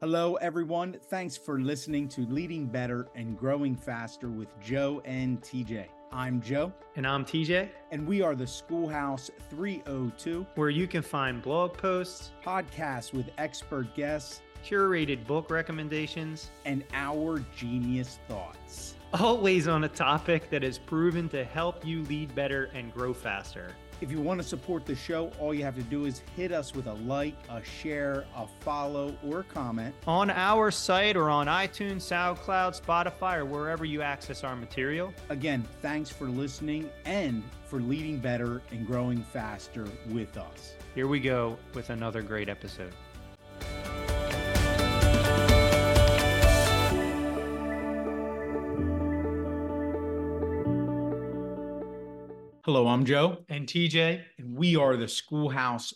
Hello, everyone. Thanks for listening to Leading Better and Growing Faster with Joe and TJ. I'm Joe. And I'm TJ. And we are the Schoolhouse 302, where you can find blog posts, podcasts with expert guests, curated book recommendations, and our genius thoughts. Always on a topic that is proven to help you lead better and grow faster. If you want to support the show, all you have to do is hit us with a like, a share, a follow, or a comment on our site or on iTunes, SoundCloud, Spotify, or wherever you access our material. Again, thanks for listening and for leading better and growing faster with us. Here we go with another great episode. Hello, I'm Joe. And TJ. And we are the Schoolhouse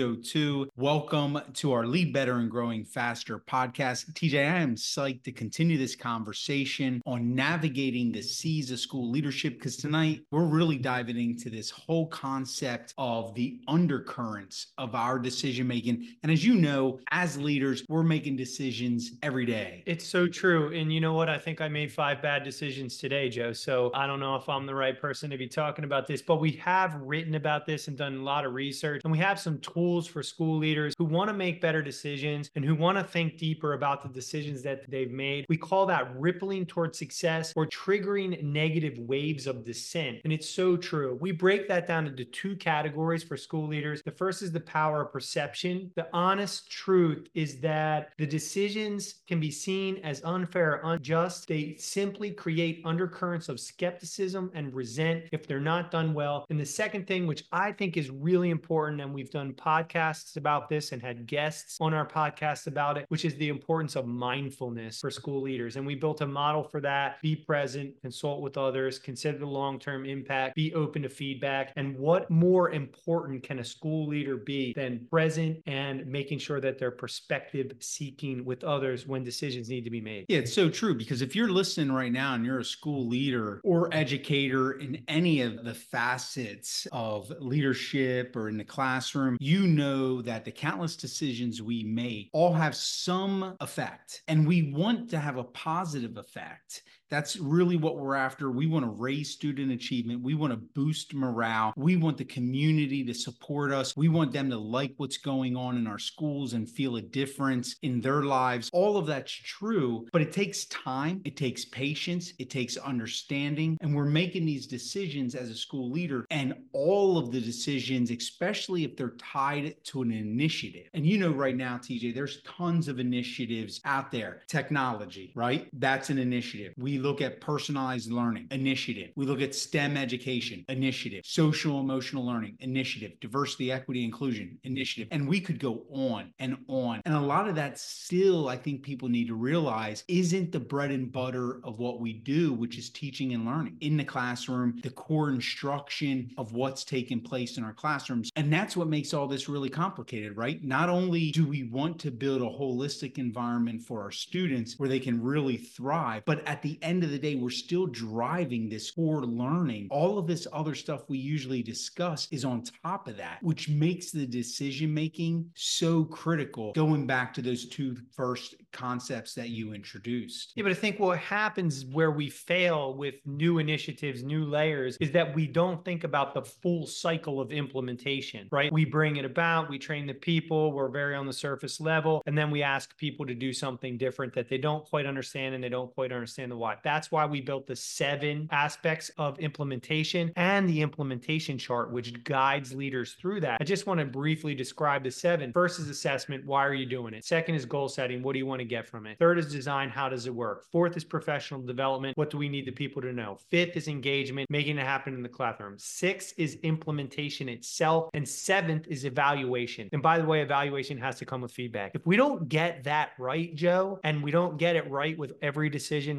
302. Welcome to our Lead Better and Growing Faster podcast. TJ, I am psyched to continue this conversation on navigating the seas of school leadership, because tonight we're really diving into this whole concept of the undercurrents of our decision-making. And as you know, as leaders, we're making decisions every day. It's so true. And you know what? I think I made 5 bad decisions today, Joe. So I don't know if I'm the right person to be talking about this, but we have written about this and done a lot of research, and we have some tools for school leaders who want to make better decisions and who want to think deeper about the decisions that they've made. We call that rippling towards success or triggering negative waves of dissent. And it's so true. We break that down into 2 categories for school leaders. The first is the power of perception. The honest truth is that the decisions can be seen as unfair or unjust. They simply create undercurrents of skepticism and resent if they're not done well. And the second thing, which I think is really important, and we've done podcasts about this and had guests on our podcast about it, which is the importance of mindfulness for school leaders. And we built a model for that. Be present, consult with others, consider the long-term impact, be open to feedback. And what more important can a school leader be than present and making sure that they're perspective seeking with others when decisions need to be made? Yeah, it's so true, because if you're listening right now and you're a school leader or educator in any of the facets of leadership or in the classroom, you know that the countless decisions we make all have some effect, and we want to have a positive effect. That's really what we're after. We want to raise student achievement. We want to boost morale. We want the community to support us. We want them to like what's going on in our schools and feel a difference in their lives. All of that's true, but it takes time. It takes patience. It takes understanding. And we're making these decisions as a school leader, and all of the decisions, especially if they're tied to an initiative. And you know, right now, TJ, there's tons of initiatives out there. Technology, right? That's an initiative. We look at personalized learning, initiative. We look at STEM education, initiative. Social emotional learning, initiative. Diversity, equity, inclusion, initiative. And we could go on and on. And a lot of that still, I think people need to realize, isn't the bread and butter of what we do, which is teaching and learning in the classroom, the core instruction of what's taking place in our classrooms. And that's what makes all this really complicated, right? Not only do we want to build a holistic environment for our students where they can really thrive, but at the end of the day, we're still driving this core learning. All of this other stuff we usually discuss is on top of that, which makes the decision-making so critical, going back to those 2 first concepts that you introduced. Yeah, but I think what happens where we fail with new initiatives, new layers, is that we don't think about the full cycle of implementation, right? We bring it about, we train the people, we're very on the surface level, and then we ask people to do something different that they don't quite understand, and they don't quite understand the why. That's why we built the 7 aspects of implementation and the implementation chart, which guides leaders through that. I just want to briefly describe the 7. First is assessment. Why are you doing it? Second is goal setting. What do you want to get from it? Third is design. How does it work? Fourth is professional development. What do we need the people to know? Fifth is engagement, making it happen in the classroom. 6th is implementation itself. And 7th is evaluation. And by the way, evaluation has to come with feedback. If we don't get that right, Joe, and we don't get it right with every decision we make,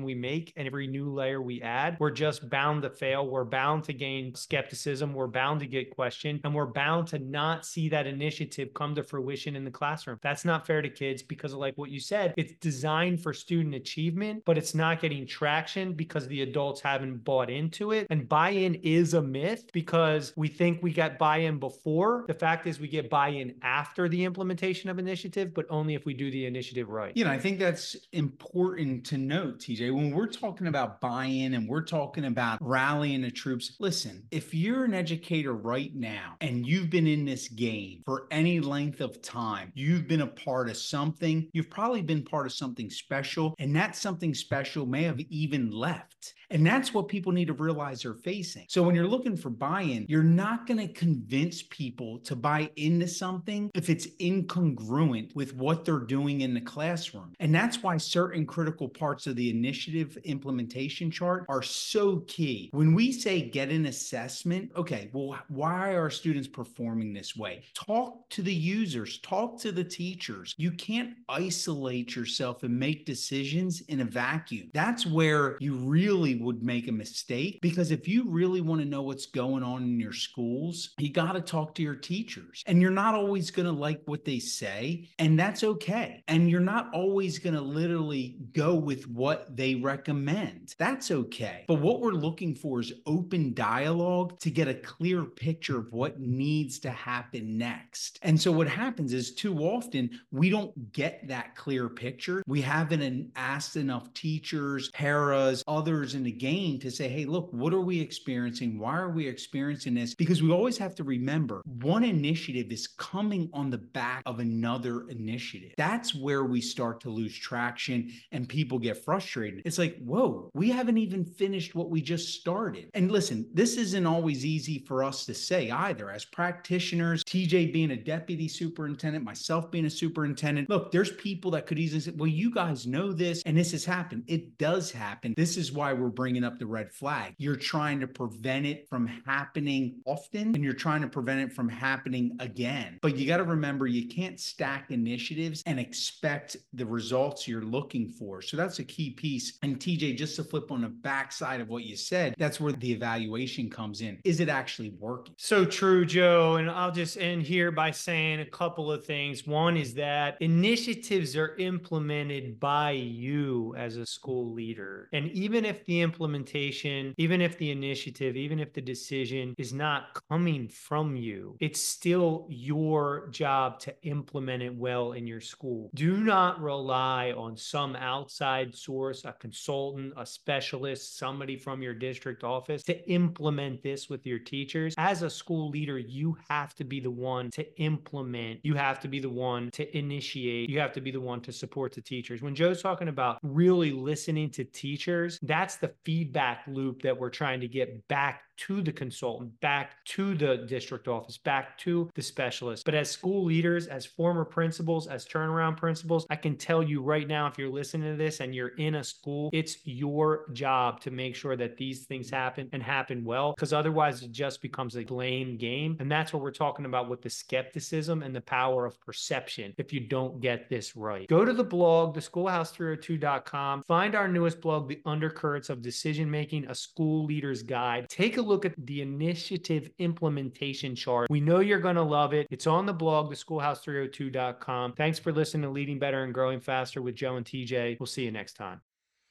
make and every new layer we add, we're just bound to fail. We're bound to gain skepticism. We're bound to get questioned, and we're bound to not see that initiative come to fruition in the classroom. That's not fair to kids because of, like what you said, it's designed for student achievement, but it's not getting traction because the adults haven't bought into it. And buy-in is a myth because we think we got buy-in before. The fact is we get buy-in after the implementation of initiative, but only if we do the initiative right. I think that's important to note, TJ. When we're talking about buy-in and we're talking about rallying the troops, listen, if you're an educator right now and you've been in this game for any length of time, you've been a part of something, you've probably been part of something special, and that something special may have even left. And that's what people need to realize they're facing. So when you're looking for buy-in, you're not going to convince people to buy into something if it's incongruent with what they're doing in the classroom. And that's why certain critical parts of the initiative implementation chart are so key. When we say get an assessment, okay, well, why are students performing this way? Talk to the users, talk to the teachers. You can't isolate yourself and make decisions in a vacuum. That's where you really would make a mistake, because if you really want to know what's going on in your schools, you got to talk to your teachers, and you're not always going to like what they say, and that's okay. And you're not always going to literally go with what they recommend. That's okay. But what we're looking for is open dialogue to get a clear picture of what needs to happen next. And so what happens is too often we don't get that clear picture. We haven't asked enough teachers, paras, others in the game to say, hey, look, what are we experiencing? Why are we experiencing this? Because we always have to remember one initiative is coming on the back of another initiative. That's where we start to lose traction and people get frustrated. It's like, whoa, we haven't even finished what we just started. And listen, this isn't always easy for us to say either. As practitioners, TJ being a deputy superintendent, myself being a superintendent, look, there's people that could easily say, well, you guys know this and this has happened. It does happen. This is why we're bringing up the red flag. You're trying to prevent it from happening often, and you're trying to prevent it from happening again. But you got to remember, you can't stack initiatives and expect the results you're looking for. So that's a key piece. And TJ, just to flip on the backside of what you said, that's where the evaluation comes in. Is it actually working? So true, Joe. And I'll just end here by saying a couple of things. One is that initiatives are implemented by you as a school leader. And even if the implementation, even if the initiative, even if the decision is not coming from you, it's still your job to implement it well in your school. Do not rely on some outside source, a consultant, a specialist, somebody from your district office to implement this with your teachers. As a school leader, you have to be the one to implement. You have to be the one to initiate. You have to be the one to support the teachers. When Joe's talking about really listening to teachers, that's the feedback loop that we're trying to get back to the consultant, back to the district office, back to the specialist. But as school leaders, as former principals, as turnaround principals, I can tell you right now, if you're listening to this and you're in a school, it's your job to make sure that these things happen and happen well, because otherwise it just becomes a blame game. And that's what we're talking about with the skepticism and the power of perception if you don't get this right. Go to the blog, theschoolhouse302.com, find our newest blog, The Undercurrents of Decision Making, a School Leader's Guide. Take a look at the initiative implementation chart. We know you're going to love it. It's on the blog, theschoolhouse302.com. Thanks for listening to Leading Better and Growing Faster with Joe and TJ. We'll see you next time.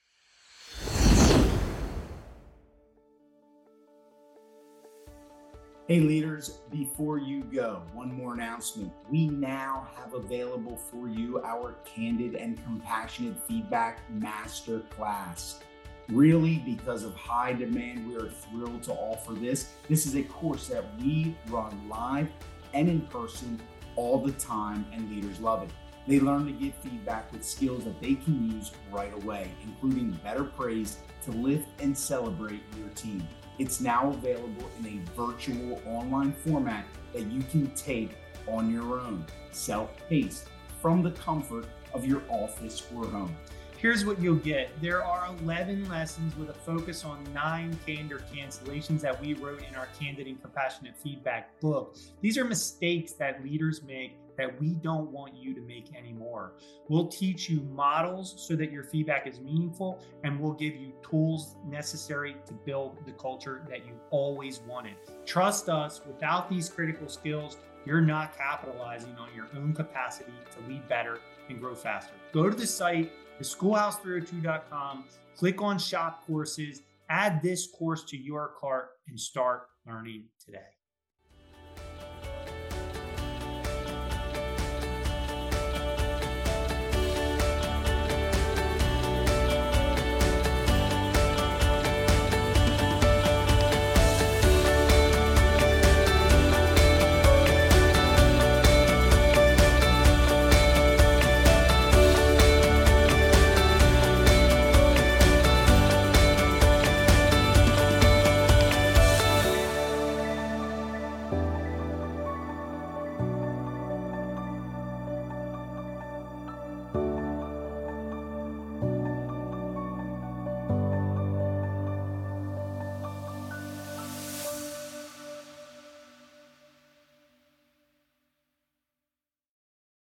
Hey leaders, before you go, one more announcement. We now have available for you our Candid and Compassionate Feedback Masterclass. Really, because of high demand, we are thrilled to offer this. This is a course that we run live and in person all the time, and leaders love it. They learn to give feedback with skills that they can use right away, including better praise to lift and celebrate your team. It's now available in a virtual online format that you can take on your own, self-paced, from the comfort of your office or home. Here's what you'll get. There are 11 lessons with a focus on 9 candor cancellations that we wrote in our Candid and Compassionate Feedback book. These are mistakes that leaders make that we don't want you to make anymore. We'll teach you models so that your feedback is meaningful, and we'll give you tools necessary to build the culture that you always wanted. Trust us, without these critical skills, you're not capitalizing on your own capacity to lead better and grow faster. Go to the site, theschoolhouse302.com, click on shop courses, add this course to your cart, and start learning today.